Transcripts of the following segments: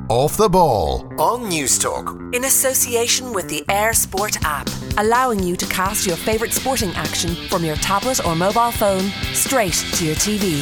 Off the Ball on News Talk. In association with the Air Sport app, allowing you to cast your favourite sporting action from your tablet or mobile phone straight to your TV.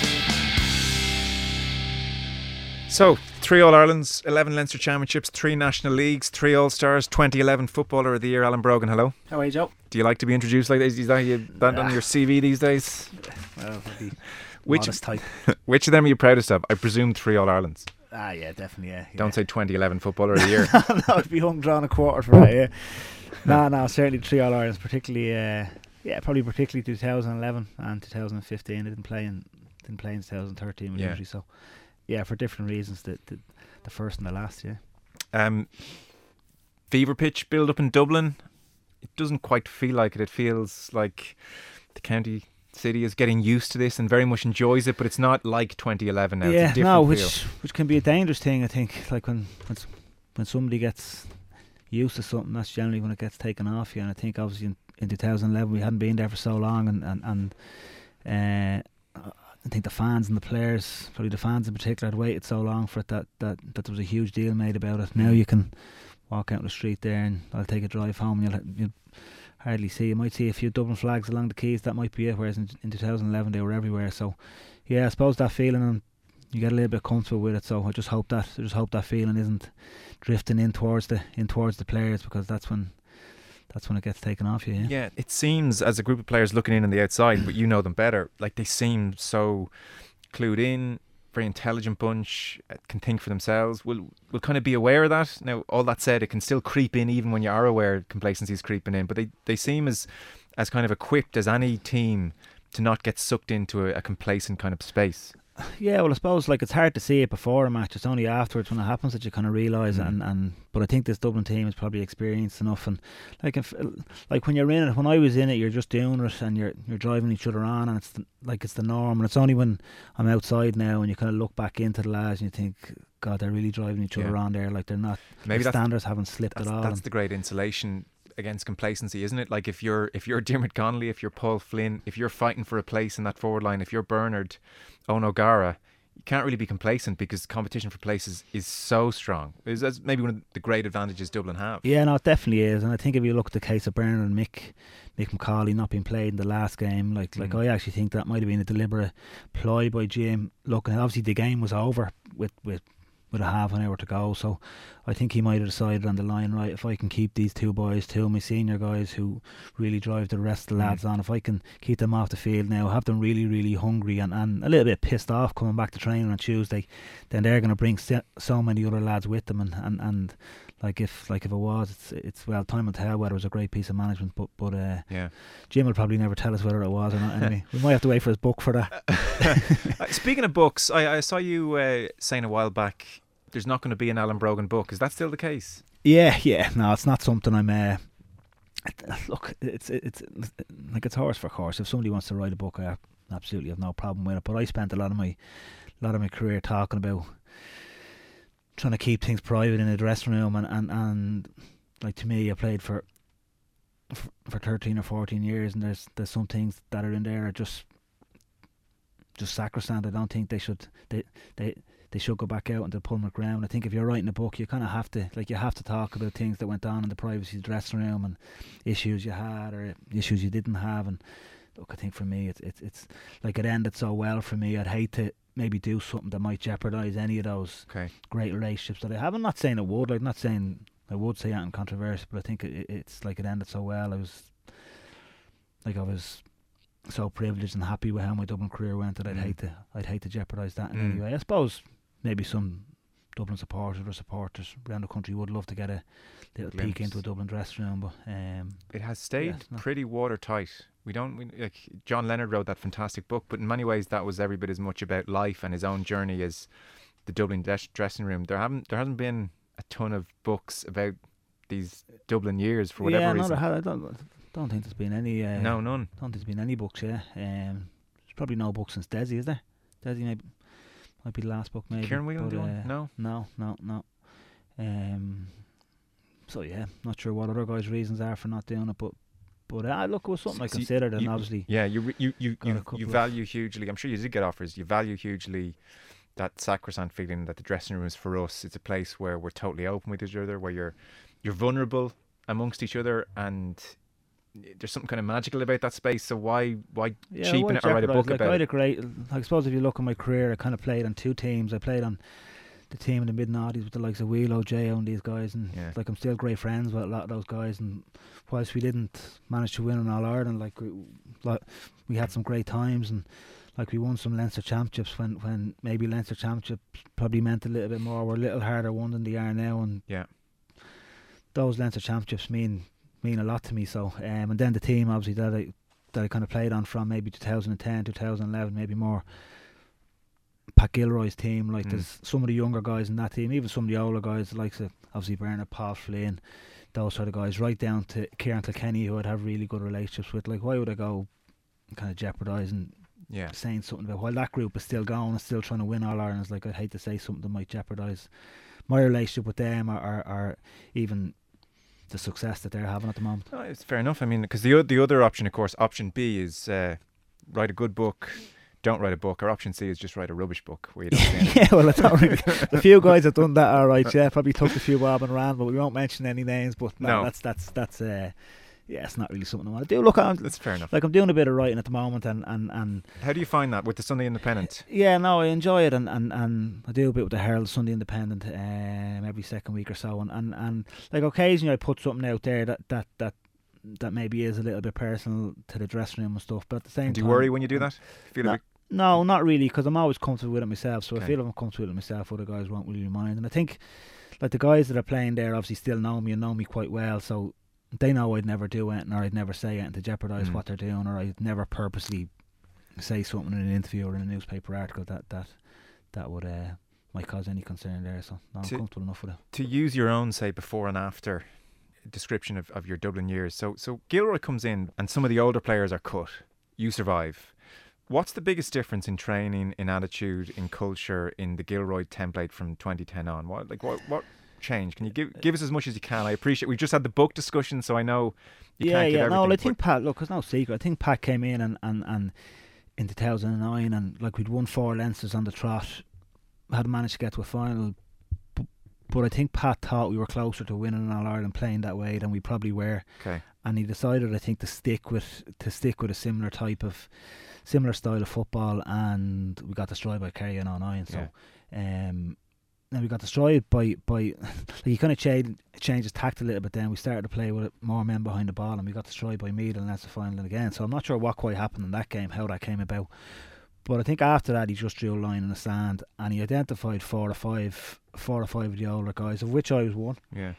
So, 3 All-Irelands, 11 Leinster Championships, 3 National Leagues, 3 All-Stars, 2011 Footballer of the Year, Alan Brogan, hello. How are you, Joe? Do you like to be introduced like this? Is that on your CV these days? Well, Which type. Which of them are you proudest of? I presume 3 All-Irelands. Ah, yeah, definitely, yeah. Don't say 2011 Footballer of the Year. No, I'd be hung drawn a quarter for that, yeah. No, certainly 3 All-Irelands, particularly, probably particularly 2011 and 2015. I didn't play in 2013 with injury, so yeah, for different reasons, the first and the last, yeah. Fever pitch build up in Dublin. It doesn't quite feel like it. It feels like the county city is getting used to this and very much enjoys it, but it's not like 2011 now. Yeah, it's a different feel. which can be a dangerous thing, I think. Like when somebody gets used to something, that's generally when it gets taken off you. And I think obviously in 2011 we hadn't been there for so long, and I think the fans and the players, probably the fans in particular, had waited so long for it that there was a huge deal made about it. Now you can walk out on the street there and I'll take a drive home and you'll hardly see. You might see a few Dublin flags along the quays, that might be it, whereas in 2011 they were everywhere. So yeah, I suppose that feeling, and you get a little bit comfortable with it, so I just hope that feeling isn't drifting in towards the players, because that's when it gets taken off you. Yeah, it seems, as a group of players looking in on the outside, but you know them better, like they seem so clued in, very intelligent bunch, can think for themselves. We'll kind of be aware of that. Now, all that said, it can still creep in even when you are aware complacency is creeping in, but they seem as kind of equipped as any team to not get sucked into a complacent kind of space. Yeah, well, I suppose it's hard to see it before a match. It's only afterwards when it happens that you kind of realise it. But I think this Dublin team is probably experienced enough. And like when you're in it, when I was in it, you're just doing it and you're driving each other on, and it's the norm. And it's only when I'm outside now and you kind of look back into the lads and you think, God, they're really driving each other on there. Like they're not. Maybe the standards haven't slipped at all. That's the great insulation against complacency, isn't it? Like if you're Diarmuid Connolly, if you're Paul Flynn, if you're fighting for a place in that forward line, if you're Bernard Owen O'Gara, you can't really be complacent because competition for places is so strong. That's maybe one of the great advantages Dublin have. Yeah, no, it definitely is. And I think if you look at the case of Bernard and Mick McCauley not being played in the last game, I actually think that might have been a deliberate ploy by Jim. Look, obviously the game was over with a half an hour to go, so I think he might have decided on the line, right, if I can keep these two boys, two of my senior guys who really drive the rest of the lads on, if I can keep them off the field now, have them really, really hungry and a little bit pissed off coming back to training on Tuesday, then they're going to bring so many other lads with them, and if it was, it's well, time will tell whether it was a great piece of management, but Jim will probably never tell us whether it was or not anyway. We might have to wait for his book for that. Speaking of books, I saw you saying a while back there's not going to be an Alan Brogan book. Is that still the case? Yeah. No, it's not something I'm. Look, it's like it's horse for course. If somebody wants to write a book, I absolutely have no problem with it. But I spent a lot of my career talking about trying to keep things private in the dressing room, and like, to me, I played for 13 or 14 years, and there's some things that are in there are just sacrosanct. I don't think they should go back out into the public ground. I think if you're writing a book, you kind of have to talk about things that went on in the privacy of the dressing room and issues you had or issues you didn't have. And look, I think for me, it's like, it ended so well for me. I'd hate to maybe do something that might jeopardise any of those great relationships that I have. I'm not saying I would. I'm not saying I would say anything controversial, but I think it's like it ended so well. I was so privileged and happy with how my Dublin career went that I'd hate to jeopardise that in any way. I suppose maybe some Dublin supporters or supporters around the country would love to get a little peek into a Dublin dressing room, but it has stayed pretty watertight. Like John Leonard wrote that fantastic book, but in many ways that was every bit as much about life and his own journey as the Dublin dressing room. There hasn't been a ton of books about these Dublin years for whatever reason. I don't think there's been any. None. Don't think there's been any books. Yeah, there's probably no book since Desi, is there? Desi might be the last book, maybe. Kieran Whelan do one? No. So yeah, not sure what other guys' reasons are for not doing it, but look, it was something I considered, and obviously. Yeah, you value hugely. I'm sure you did get offers. You value hugely that sacrosanct feeling that the dressing room is for us. It's a place where we're totally open with each other, where you're vulnerable amongst each other, and there's something kind of magical about that space. So why cheapen it or write a book about I had it? a great, I suppose if you look at my career, I kind of played on two teams. I played on the team in the mid-noughties with the likes of Wheelo, J.O. and these guys, and like I'm still great friends with a lot of those guys, and whilst we didn't manage to win in All-Ireland, like we had some great times, and like we won some Leinster Championships when maybe Leinster Championships probably meant a little bit more. We're a little harder won than they are now, and those Leinster Championships mean a lot to me. So and then the team obviously that I kind of played on from maybe 2010, 2011, maybe more. Pat Gilroy's team, like there's some of the younger guys in that team, even some of the older guys, like obviously Bernard, Paul Flynn, those sort of guys, right down to Kieran Kilkenny, who I'd have really good relationships with. Like, why would I go kind of jeopardising saying something about, while that group is still going and still trying to win All Ireland? Like, I'd hate to say something that might jeopardise my relationship with them, or even the success that they're having at the moment. Oh, it's fair enough. I mean, because the other option, of course, option B is write a good book. Don't write a book, or option C is just write a rubbish book where you don't say anything. Yeah, well, it's not really. A few guys have done that, all right. Yeah, probably took a few Bob and ran, but we won't mention any names. But no, that's it's not really something I want to do. Look, that's fair enough. Like, I'm doing a bit of writing at the moment, and how do you find that with the Sunday Independent? Yeah, no, I enjoy it, and I do a bit with the Herald Sunday Independent every second week or so, and like occasionally I put something out there that maybe is a little bit personal to the dressing room and stuff. But at the same time, do you worry when you do that? No, not really, because I'm always comfortable with it myself. So I feel if I'm comfortable with it myself, other guys won't really mind. And I think, like, the guys that are playing there obviously still know me and know me quite well, so they know I'd never do anything, or I'd never say anything to jeopardise what they're doing, or I'd never purposely say something in an interview or in a newspaper article that would might cause any concern there. So no, I'm comfortable enough with it. To use your own, say, before and after description of your Dublin years, so Gilroy comes in and some of the older players are cut. You survive. What's the biggest difference in training, in attitude, in culture, in the Gilroy template from 2010 on? What change? Can you give us as much as you can? I appreciate. We just had the book discussion, so I know you can't give everything. No, I think Pat. Look, it's no secret. I think Pat came in and in 2009, and like we'd won 4 Leinsters on the trot, had managed to get to a final. But I think Pat thought we were closer to winning All Ireland playing that way than we probably were. Okay. And he decided, I think, to stick with a similar style of football, and we got destroyed by Kerry in 2009. So, then we got destroyed by like, he kind of changed his tact a little bit. Then we started to play with more men behind the ball, and we got destroyed by Meath, and that's the final again. So I'm not sure what quite happened in that game, how that came about. But I think after that he just drew a line in the sand, and he identified four or five of the older guys, of which I was one. Yeah.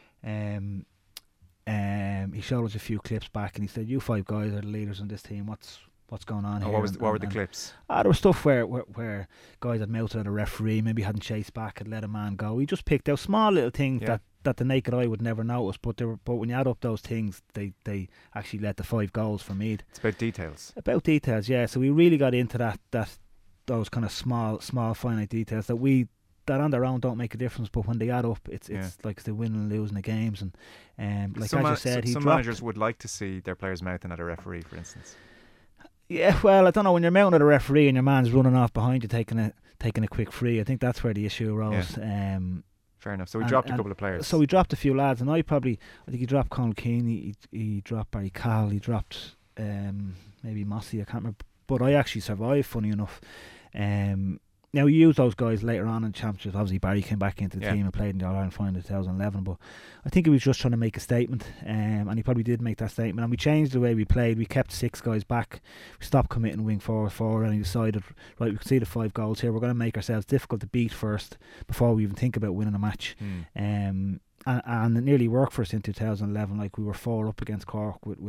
He showed us a few clips back, and he said, "You 5 guys are the leaders on this team. What's going on here?" What were the clips? There was stuff where guys had mouthed at a referee, maybe hadn't chased back, had let a man go. He just picked out small little things that the naked eye would never notice, but when you add up those things, they actually led to 5 goals for Meath. It's about details. Yeah. So we really got into those kind of small finite details that on their own don't make a difference, but when they add up, it's like the winning and losing the games. And like as you said, some managers would like to see their players mouthing at a referee, for instance. Yeah, well, I don't know, when you're mounting at a referee and your man's running off behind you taking a quick free, I think that's where the issue arose. Yeah. Fair enough. So we dropped a couple of players. So we dropped a few lads, and I think he dropped Conal Keane, he dropped Barry Cahill, he dropped maybe Mossy, I can't remember, but I actually survived, funny enough. Now, we used those guys later on in Championships. Obviously, Barry came back into the team and played in the All-Ireland final in 2011. But I think he was just trying to make a statement, and he probably did make that statement. And we changed the way we played. We kept 6 guys back. We stopped committing wing forward, and he decided, right, we can see the 5 goals here. We're going to make ourselves difficult to beat first before we even think about winning a match. And it nearly worked for us in 2011. Like, we were 4 up against Cork with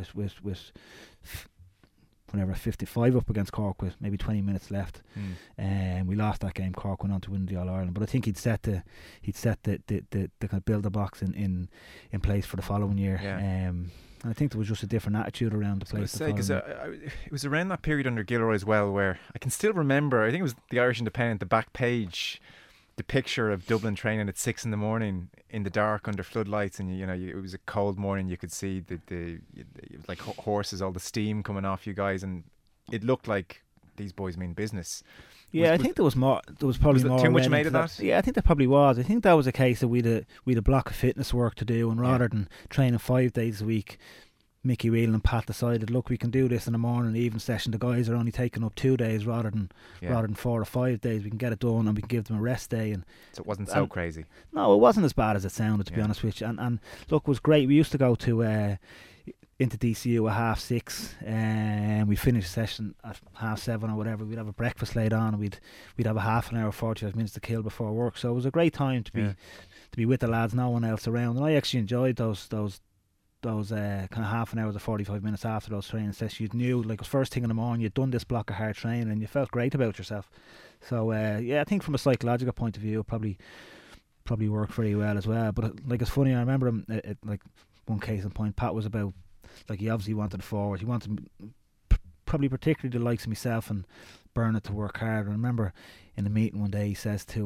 55 up against Cork with maybe 20 minutes left, and we lost that game. Cork went on to win the All Ireland, but I think he'd set the kind of builder box in place for the following year. And I think there was just a different attitude around the place. Because it was around that period under Gilroy as well, where I can still remember. I think it was the Irish Independent, the back page, the picture of Dublin training at 6 a.m. in the dark under floodlights, and it was a cold morning. You could see it was like horses, all the steam coming off you guys, and it looked like these boys mean business. Yeah, I think there was more. There was probably more. Too much made of that? Yeah, I think there probably was. I think that was a case that we'd a block of fitness work to do, and rather than training 5 days a week, Mickey Whelan and Pat decided, look, we can do this in the morning and evening session. The guys are only taking up 2 days rather than 4 or 5 days. We can get it done and we can give them a rest day. And so it wasn't so crazy. No, it wasn't as bad as it sounded, to be honest with you. And look, it was great. We used to go to into DCU at 6:30, and we finished the session at 7:30 or whatever. We'd have a breakfast laid on, and we'd have a half an hour, 45 minutes to kill before work. So it was a great time to be with the lads, no one else around. And I actually enjoyed those kind of half an hour to 45 minutes after those training sessions. You knew, like, it was first thing in the morning, you'd done this block of hard training and you felt great about yourself. So I think from a psychological point of view, it probably worked very well as well. But like, it's funny, I remember him, like, one case in point, Pat was about, like, he obviously wanted a forward. He wanted probably particularly the likes of myself and Bernard to work hard. I remember in the meeting one day he says to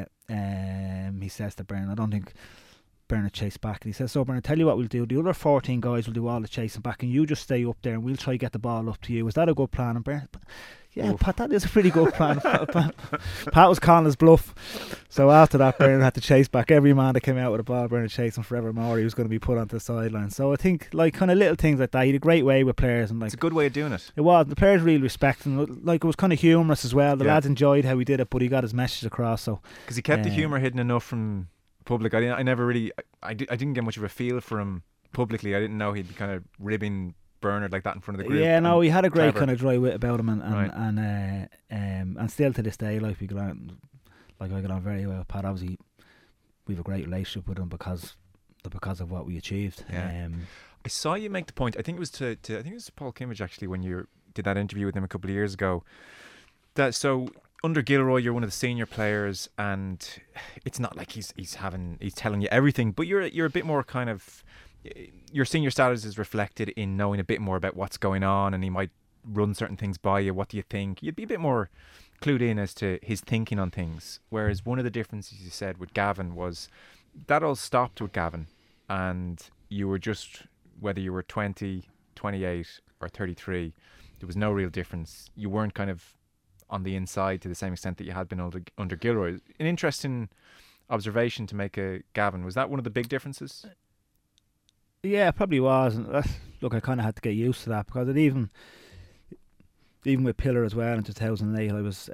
Bernard, I don't think Bernard chased back, and he says, so Bernard, tell you what we'll do, the other 14 guys will do all the chasing back and you just stay up there and we'll try to get the ball up to you. Is that a good plan? And Bernard, Pat, that is a pretty good plan. Pat was calling his bluff. So after that, Bernard had to chase back every man that came out with a ball. Bernard chasing forevermore. He was going to be put onto the sideline. So I think, like, kind of little things like that, he had a great way with players, and like, it's a good way of doing it. It was. The players really respected him. Like, it was kind of humorous as well. The lads enjoyed how he did it, but he got his message across. So because he kept the humour hidden enough from public. I never really, I didn't get much of a feel for him publicly. I didn't know he'd be kind of ribbing Bernard like that in front of the group. Yeah, no, he had a great kind of dry wit about him, and still to this day, like, we got on, like, I got on very well with Pat. Obviously, we have a great relationship with him because of what we achieved. Yeah. I saw you make the point. I think it was to Paul Kimmage actually, when you did that interview with him a couple of years ago. That so under Gilroy, you're one of the senior players, and it's not like he's telling you everything, but you're a bit more kind of. Your senior status is reflected in knowing a bit more about what's going on, and he might run certain things by you. What do you think? You'd be a bit more clued in as to his thinking on things. Whereas one of the differences you said with Gavin was that all stopped with Gavin, and you were just, whether you were 20, 28 or 33, there was no real difference. You weren't kind of on the inside to the same extent that you had been under Gilroy. An interesting observation to make a Gavin. Was that one of the big differences? Yeah, it probably was. And look, I kind of had to get used to that, because it even with Pillar as well in 2008,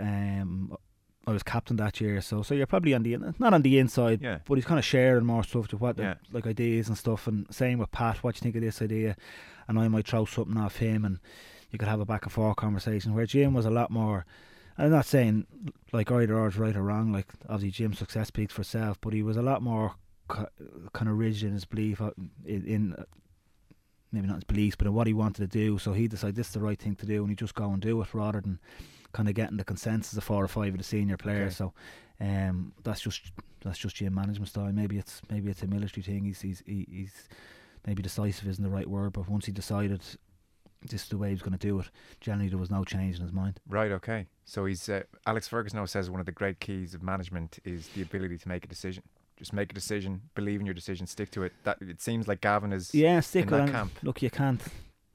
I was captain that year. So you're probably not on the inside, but he's kind of sharing more stuff to what like ideas and stuff. And same with Pat, what do you think of this idea? And I might throw something off him, and you could have a back and forth conversation. Where Jim was a lot more. I'm not saying like either or is right or wrong. Like, obviously Jim's success speaks for itself, but he was a lot more kind of rigid in his belief in maybe not his beliefs, but in what he wanted to do. So he decided this is the right thing to do, and he just go and do it rather than kind of getting the consensus of 4 or 5 of the senior players. So that's just Jim management style. Maybe it's a military thing. He's maybe decisive isn't the right word, but once he decided this is the way he was going to do it, generally there was no change in his mind. Right. Okay. So he's Alex Ferguson says one of the great keys of management is the ability to make a decision. Just make a decision, believe in your decision, stick to it. That it seems like Gavin is stick in that camp. Look, we can't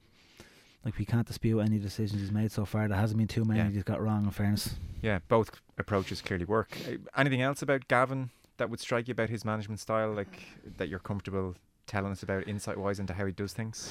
dispute any decisions he's made so far. There hasn't been too many he's got wrong, in fairness. Yeah, both approaches clearly work. Anything else about Gavin that would strike you about his management style, like that you're comfortable telling us about insight-wise into how he does things?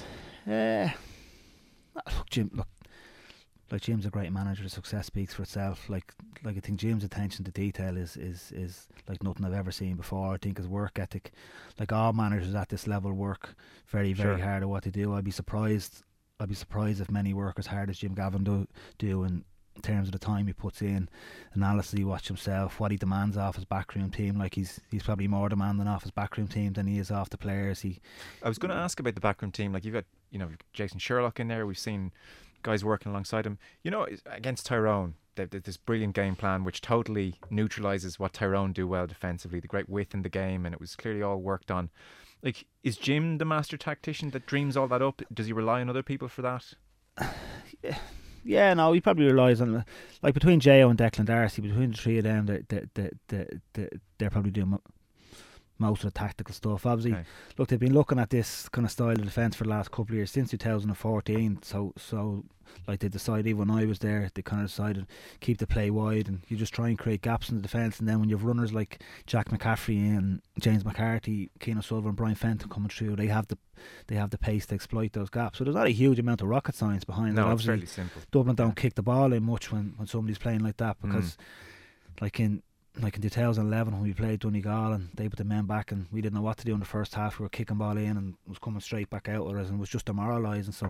Look, Jim's a great manager. The success speaks for itself. Like I think Jim's attention to detail is like nothing I've ever seen before. I think his work ethic, like all managers at this level, work very hard at what they do. I'd be surprised if many work as hard as Jim Gavin do in terms of the time he puts in, analysis he watches himself, what he demands off his backroom team. Like he's probably more demanding off his backroom team than he is off the players. I was going to ask about the backroom team. Like, you've got Jason Sherlock in there. We've seen guys working alongside him. Against Tyrone, they've this brilliant game plan which totally neutralises what Tyrone do well defensively, the great width in the game, and it was clearly all worked on. Like, is Jim the master tactician that dreams all that up? Does he rely on other people for that? Yeah, no, he probably relies on, like, between Jo and Declan Darcy, between the three of them, they're probably doing most of the tactical stuff. Obviously, Okay. look, they've been looking at this kind of style of defence for the last couple of years, since 2014. So like they decided, even when I was there, they kind of decided keep the play wide and you just try and create gaps in the defence. And then when you have runners like Jack McCaffrey and James McCarthy, Keane O'Sullivan, Brian Fenton coming through, they have the pace to exploit those gaps. So there's not a huge amount of rocket science behind it. No, it's Obviously, fairly simple. Dublin don't kick the ball in much when somebody's playing like that, because like in 2011 when we played Donegal and they put the men back and we didn't know what to do in the first half. We were kicking ball in and it was coming straight back out with us, and it was just demoralising. So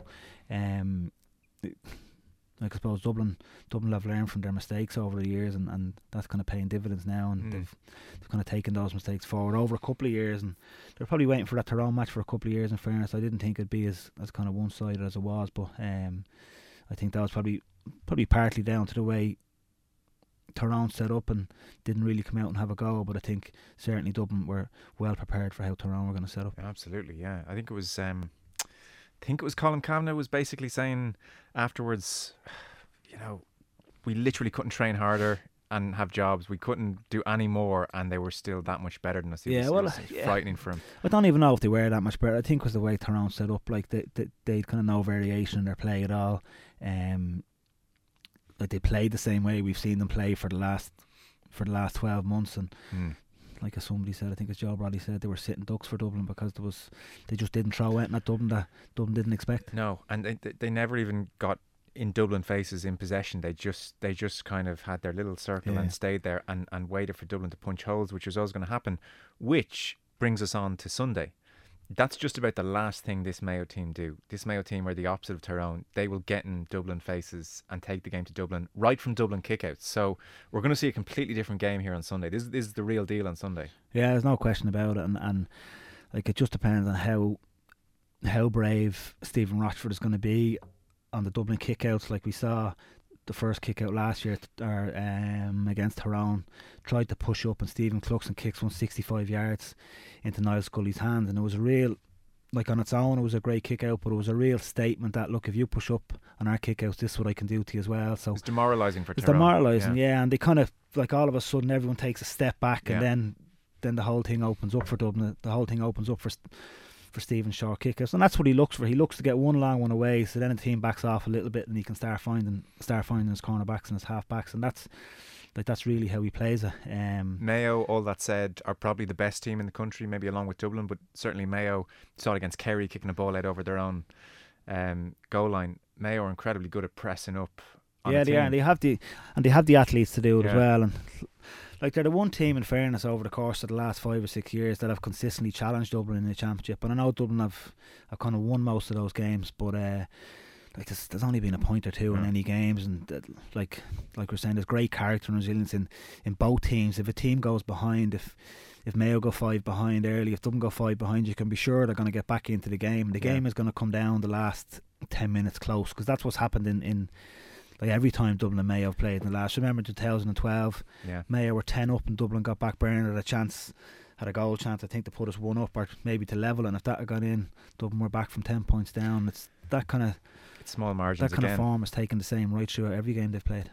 like I suppose Dublin have learned from their mistakes over the years, and that's kind of paying dividends now, and they've kind of taken those mistakes forward over a couple of years, and they're probably waiting for that Tyrone match for a couple of years. In fairness, I didn't think it'd be as kind of one-sided as it was, but I think that was probably partly down to the way Tyrone set up and didn't really come out and have a go. But I think certainly Dublin were well prepared for how Tyrone were going to set up. Absolutely, yeah. I think it was Colin Kavanagh was basically saying afterwards, we literally couldn't train harder and have jobs. We couldn't do any more, and they were still that much better than us. It was frightening for him. I don't even know if they were that much better. I think it was the way Tyrone set up. Like they'd kind of no variation in their play at all. Like they played the same way we've seen them play for the last 12 months, and like as somebody said, I think as Joe Bradley said, they were sitting ducks for Dublin because they just didn't throw anything at Dublin that Dublin didn't expect. No, and they never even got in Dublin faces in possession. They just kind of had their little circle and stayed there and waited for Dublin to punch holes, which was always going to happen. Which brings us on to Sunday. That's just about the last thing this Mayo team do. This Mayo team are the opposite of Tyrone. They will get in Dublin faces and take the game to Dublin, right from Dublin kickouts. So we're going to see a completely different game here on Sunday. This is the real deal on Sunday. Yeah, there's no question about it. And like it just depends on how brave Stephen Rochford is going to be on the Dublin kickouts. Like we saw the first kick out last year against Tyrone, tried to push up and Stephen Cluxon kicks 165 yards into Niall Scully's hands, and it was a real, like on its own it was a great kick out, but it was a real statement that look, if you push up on our kick outs, this is what I can do to you as well. So it's demoralising for Tyrone. It's demoralising, yeah, and they kind of like all of a sudden everyone takes a step back, and then the whole thing opens up for Dublin. The whole thing opens up for Stephen Shaw kickers, and that's what he looks for. He looks to get one long one away, so then the team backs off a little bit, and he can start finding his cornerbacks and his half backs, and that's really how he plays it. Mayo, all that said, are probably the best team in the country, maybe along with Dublin, but certainly Mayo, saw it against Kerry, kicking a ball out over their own goal line. Mayo are incredibly good at pressing up. Yeah, they are. And they have the athletes to do it as well. And like they're the one team, in fairness, over the course of the last 5 or 6 years that have consistently challenged Dublin in the championship. And I know Dublin have kind of won most of those games, but like there's only been a point or two in any games, and like we're saying, there's great character and resilience in both teams. If a team goes behind, if Mayo go 5 behind early, if Dublin go 5 behind, you can be sure they're going to get back into the game. The game is going to come down the last 10 minutes close, because that's what's happened in like every time Dublin and Mayo have played in the last. Remember 2012, Mayo were 10 up and Dublin got back. Bernard had a goal chance, I think, to put us 1 up or maybe to level, and if that had gone in, Dublin were back from 10 points down. It's that kind of small margins. That kind of form has taken the same right through every game they've played.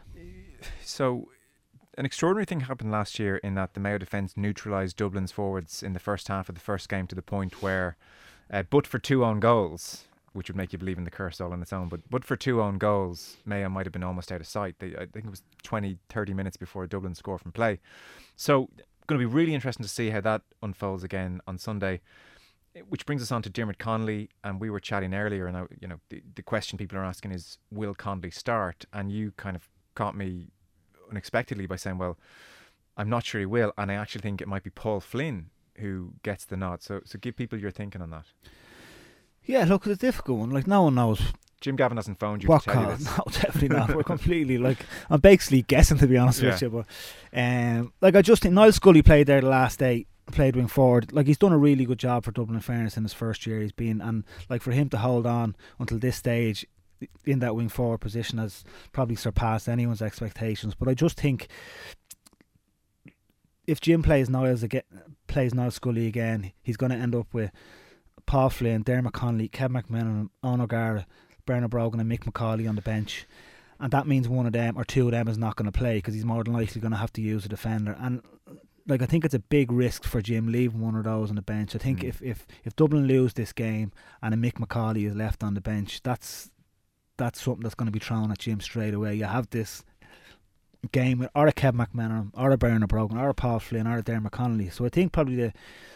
So an extraordinary thing happened last year in that the Mayo defence neutralised Dublin's forwards in the first half of the first game, to the point where but for 2 own goals, which would make you believe in the curse all on its own, but for 2 own goals, Mayo might have been almost out of sight. I think it was 20-30 minutes before Dublin scored from play. So going to be really interesting to see how that unfolds again on Sunday, which brings us on to Diarmuid Connolly. And we were chatting earlier, and the question people are asking is, will Connolly start? And you kind of caught me unexpectedly by saying, well, I'm not sure he will, and I actually think it might be Paul Flynn who gets the nod. So give people your thinking on that. Yeah, look, it's a difficult one. Like, no one knows. Jim Gavin hasn't phoned you to tell you this. No, definitely not. We're completely, like, I'm basically guessing, to be honest with you. But like, I just think Niall Scully played there the last day, played wing forward. Like, he's done a really good job for Dublin, in fairness, in his first year. He's been, and like, for him to hold on until this stage in that wing forward position has probably surpassed anyone's expectations. But I just think if Jim plays Niall Scully again, he's going to end up with Paul Flynn, Diarmuid Connolly, Kevin McMillan, Owen O'Gara, Bernard Brogan and Mick McCauley on the bench, and that means one of them or 2 of them is not going to play, because he's more than likely going to have to use a defender. And like I think it's a big risk for Jim leaving one of those on the bench. I think if Dublin lose this game and a Mick McCauley is left on the bench, that's something that's going to be thrown at Jim straight away. You have this game with or a Kev McMenamin or a Bernard Brogan or a Paul Flynn or a Dermot Connolly. So I think probably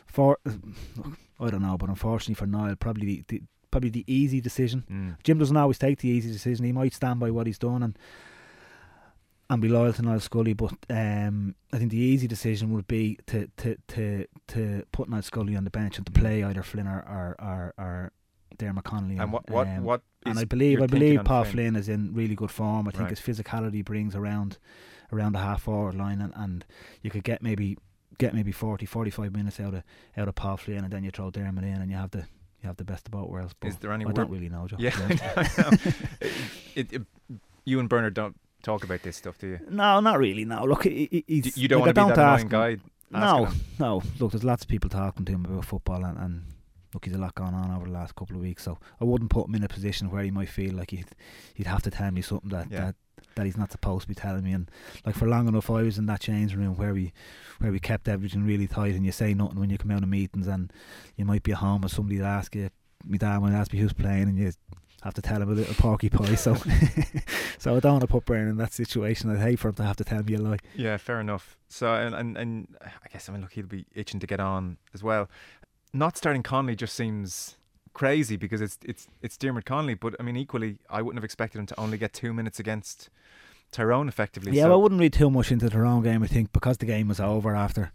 I don't know, but unfortunately for Niall, probably the easy decision. Jim doesn't always take the easy decision. He might stand by what he's done and be loyal to Niall Scully, but I think the easy decision would be to put Niall Scully on the bench and to play either Flynn or Dermot Connolly. And what and I believe Paul Flynn is in really good form. I think his physicality brings around the half forward line, and you could get maybe 40-45 minutes out of Paul Flynn, and then you throw Dermot in, and you have the best of both worlds. But is there any I don't really know, Joe. Yeah, I know. You and Bernard don't talk about this stuff, do you? No, not really. No, look, you don't want to be that annoying guy. No. Look, there's lots of people talking to him about football, and look, he's a lot gone on over the last couple of weeks. So I wouldn't put him in a position where he might feel like he'd have to tell me something that he's not supposed to be telling me. And like for long enough, I was in that changing room where we kept everything really tight, and you say nothing when you come out of meetings, and you might be at home and somebody will ask you. My dad might ask me who's playing, and you have to tell him a little porky pie. So so I don't want to put Brian in that situation. I'd hate for him to have to tell me a lie. Yeah, fair enough. So and I guess look, he'll be itching to get on as well. Not starting Connolly just seems crazy because it's Dermot Connolly, but I mean equally I wouldn't have expected him to only get 2 minutes against Tyrone effectively. Yeah, so I wouldn't read too much into the Tyrone game, I think, because the game was over after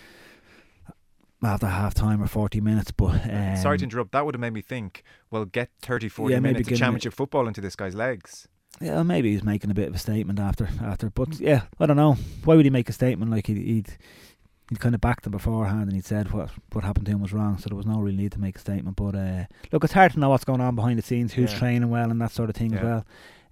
half time or 40 minutes. But sorry to interrupt, that would have made me think, well, get 30-40 minutes of championship football into this guy's legs. Yeah, maybe he's making a bit of a statement after but yeah, I don't know, why would he make a statement? Like he'd kind of backed him beforehand, and he'd said what happened to him was wrong, so there was no real need to make a statement. But look, it's hard to know what's going on behind the scenes, who's training well and that sort of thing as well.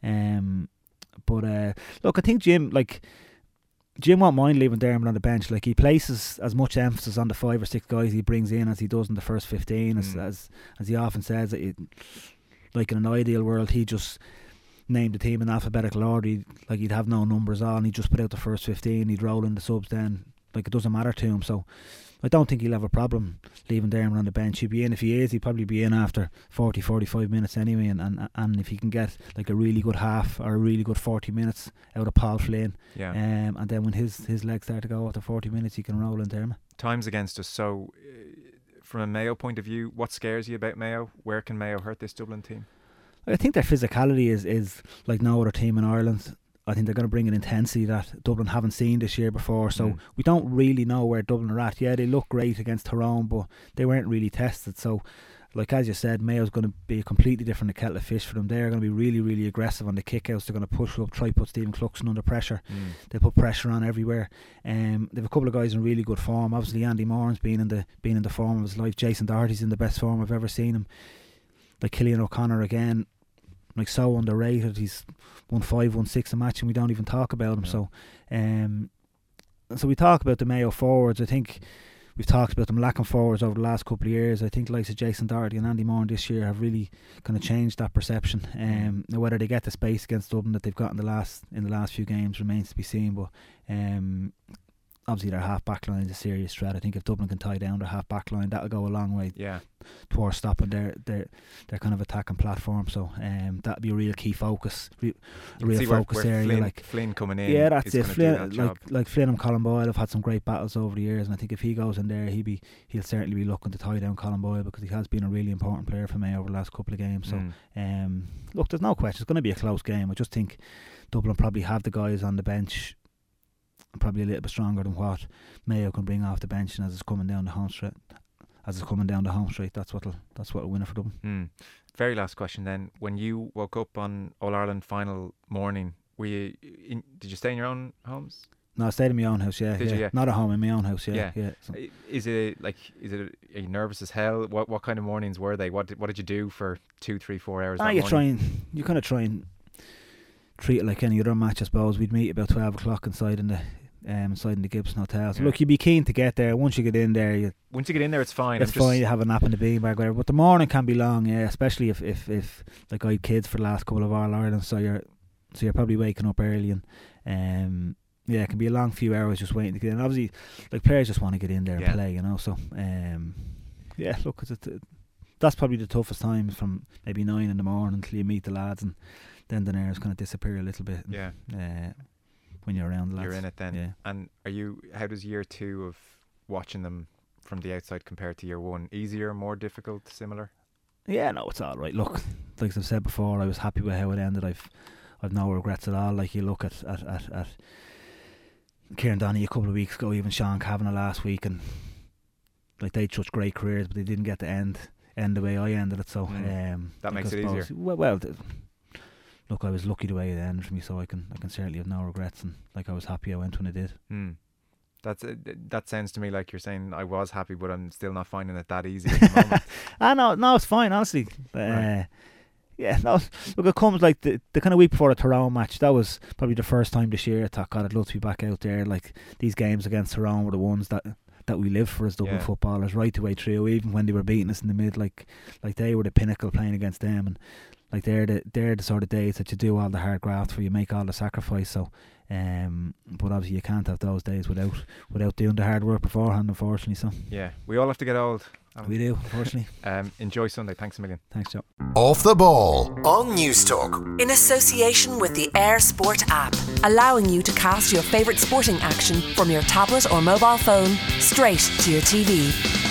But look, I think Jim won't mind leaving Dermot on the bench. Like, he places as much emphasis on the 5 or 6 guys he brings in as he does in the first 15. As he often says, that like in an ideal world, he just named the team in alphabetical order. He'd have no numbers on. He'd just put out the first 15. He'd roll in the subs then. Like, it doesn't matter to him. So I don't think he'll have a problem leaving Dermot on the bench. He'd be in. If he is, he'd probably be in after 40-45 minutes anyway. And if he can get like a really good half or a really good 40 minutes out of Paul Flynn, and then when his legs start to go after 40 minutes, he can roll in Dermot. Time's against us. So from a Mayo point of view, what scares you about Mayo? Where can Mayo hurt this Dublin team? I think their physicality is like no other team in Ireland. I think they're going to bring an intensity that Dublin haven't seen this year before. So we don't really know where Dublin are at. Yeah, they look great against Tyrone, but they weren't really tested. So, like as you said, Mayo's going to be a completely different kettle of fish for them. They're going to be really, really aggressive on the kickouts. They're going to push up, try put Stephen Cluxton under pressure. They put pressure on everywhere. They have a couple of guys in really good form. Obviously, Andy Moran's been in the form of his life. Jason Doherty's in the best form I've ever seen him. Like Killian O'Connor again, like so underrated. He's won 5, won 6 a match, and we don't even talk about him. So we talk about the Mayo forwards. I think we've talked about them lacking forwards over the last couple of years. I think likes of Jason Doherty and Andy Moran this year have really kind of changed that perception. Now whether they get the space against Dublin that they've got in the last few games remains to be seen. But obviously their half back line is a serious threat. I think if Dublin can tie down their half back line, that'll go a long way towards stopping their kind of attacking platform. So that'll be a real key focus, real focus area. Flynn coming in, that's it. Flynn, like Flynn and Colin Boyle have had some great battles over the years, and I think if he goes in there, he'll certainly be looking to tie down Colin Boyle, because he has been a really important player for me over the last couple of games. So look, there's no question it's going to be a close game. I just think Dublin probably have the guys on the bench probably a little bit stronger than what Mayo can bring off the bench, and as it's coming down the home straight, that's what'll win it for Dublin. Very last question then. When you woke up on All-Ireland final morning, did you stay in your own homes? No, I stayed in my own house. Did you? Not at home, in my own house. Yeah. So. Are you nervous as hell? What kind of mornings were they? What did you do for 2, 3, 4 hours? You kind of try and treat it like any other match, I suppose. We'd meet about 12 o'clock inside in the Gibson Hotel. So look, you'd be keen to get there. Once you get in there, it's fine. It's fine. You have a nap in the beanbag, whatever. But the morning can be long, especially if like I had kids for the last couple of All Ireland, so you're probably waking up early, and Yeah, it can be a long few hours just waiting to get in. Obviously, like, players just want to get in there and play, you know. So, yeah, look, that's probably the toughest time, from maybe 9 in the morning until you meet the lads, and then the nerves kind of disappear a little bit. Yeah. When you're around the lads. You're in it then. Yeah. And how does year 2 of watching them from the outside compared to year 1? Easier, more difficult, similar? Yeah, no, it's all right. Look, like I've said before, I was happy with how it ended. I've no regrets at all. Like, you look at Kieran Donny a couple of weeks ago, even Sean Kavanagh last week, and like, they had such great careers, but they didn't get to end the way I ended it. So that makes it easier. Well, look, I was lucky the way it ended for me, so I can certainly have no regrets, and like, I was happy I went when I did. That sounds to me like you're saying I was happy, but I'm still not finding it that easy at the moment. No, it's fine, honestly. Right. Yeah, no, look, it comes like the kind of week before the Tyrone match. That was probably the first time this year I thought, God, I'd love to be back out there. Like, these games against Tyrone were the ones that we live for as Dublin footballers, right the way through. Even when they were beating us in the mid, like they were the pinnacle playing against them, and like they're the sort of days that you do all the hard graft, where you make all the sacrifice. So, but obviously you can't have those days without doing the hard work beforehand, unfortunately. So yeah, we all have to get old. We do, unfortunately. Enjoy Sunday. Thanks a million. Thanks, Joe. Off the Ball on News Talk. In association with the Air Sport app, allowing you to cast your favourite sporting action from your tablet or mobile phone straight to your TV.